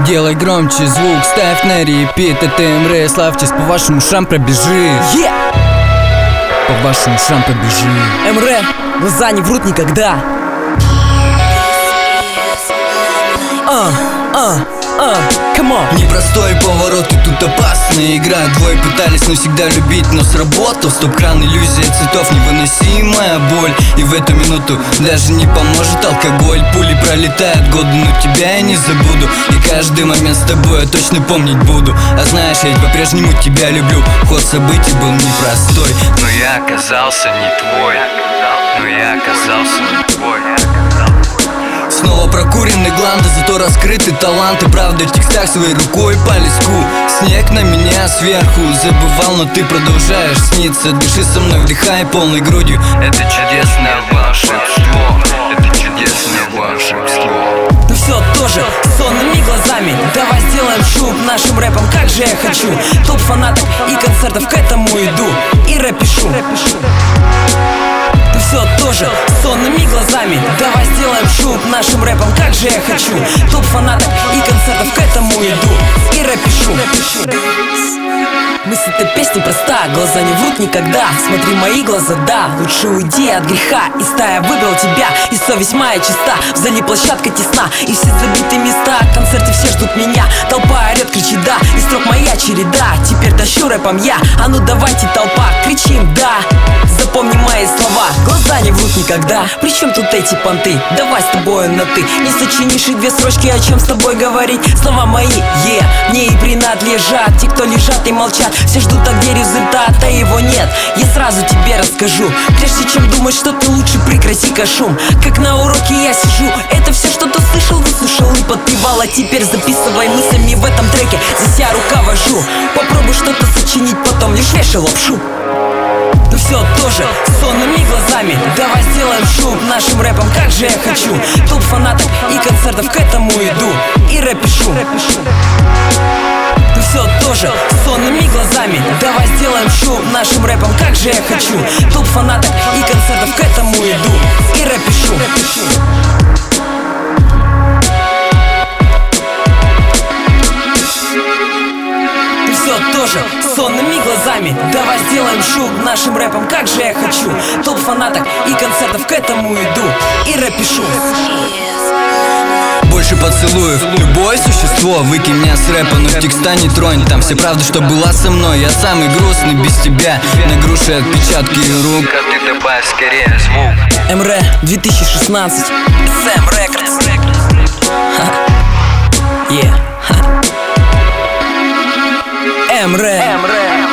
Делай громче звук, ставь на репит. Это МР, славьтесь, по вашим ушам пробежи. По вашим ушам побежи. МР, глаза не врут никогда. Come on. Непростой поворот, и тут опасная игра. Двое пытались навсегда любить, но сработал стоп-кран. Иллюзия цветов, невыносимая боль. И в эту минуту даже не поможет алкоголь. Пули пролетают годы, но тебя я не забуду. И каждый момент с тобой я точно помнить буду. А знаешь, я ведь по-прежнему тебя люблю. Ход событий был непростой, но я оказался не твой. Но я оказался не твой. Снова прокуренные гланды, зато раскрыты таланты. Правда в текстах своей рукой по листку. Снег на меня сверху забывал, но ты продолжаешь сниться. Дыши со мной, вдыхай полной грудью. Это чудесное волшебство. Это чудесное волшебство. Ну все тоже сонными глазами. Давай сделаем шуб нашим рэпом, как же я хочу. Топ фанатов и концертов, к этому иду и рэп пишу. Ну все тоже сонными глазами. Давай сделаем шуб нашим рэпом, как же я хочу. Топ фанатов и концертов, к этому иду и рэп пишу. Мысль этой песни проста, глаза не врут никогда. Смотри мои глаза, да, лучше уйди от греха. И стая выбрал тебя, и совесть моя чиста. В зале площадка тесна, и все забиты места. Концерты все ждут меня, толпа орет, кричит да. И строк моя череда, теперь тащу рэпом я. А ну давайте, толпа, кричим да. Запомни мои слова, глаза не врут никогда. Причем тут эти понты, давай с тобой на ты. Не сочинишь и две строчки, о чем с тобой говорить. Слова мои, мне и принадлежат. Те, кто лежат и молчат, все ждут, а где результат, а его нет. Я сразу тебе расскажу. Прежде чем думать, что ты лучше, прекрати-ка шум. Как на уроке я сижу, это все, что ты слышал, выслушал и подпевал. А теперь записывай мыслями в этом треке. За себя руковожу, попробуй что-то сочинить, потом лишь вешай лапшу. Ну все тоже сонными глазами. Давай сделаем шуб нашим рэпом, как же я хочу. Топ фанатов и концертов, к этому иду и рэп пишу. Ну все тоже сонными глазами. Давай сделаем шуб нашим рэпом, как же я хочу. Топ фанатов и концертов, к этому иду и рэп пишу. Тоже сонными глазами. Давай сделаем шуб нашим рэпом, как же я хочу. Топ фанаток и концертов, к этому иду и рэп пишу. Больше поцелуев, любое существо, выкинь меня с рэпа, но текста не тронь. Там вся правда, что была со мной. Я самый грустный без тебя, на груши отпечатки рук. А ты добавь скорее звук. МР 2016 Сэм Рекордс. МР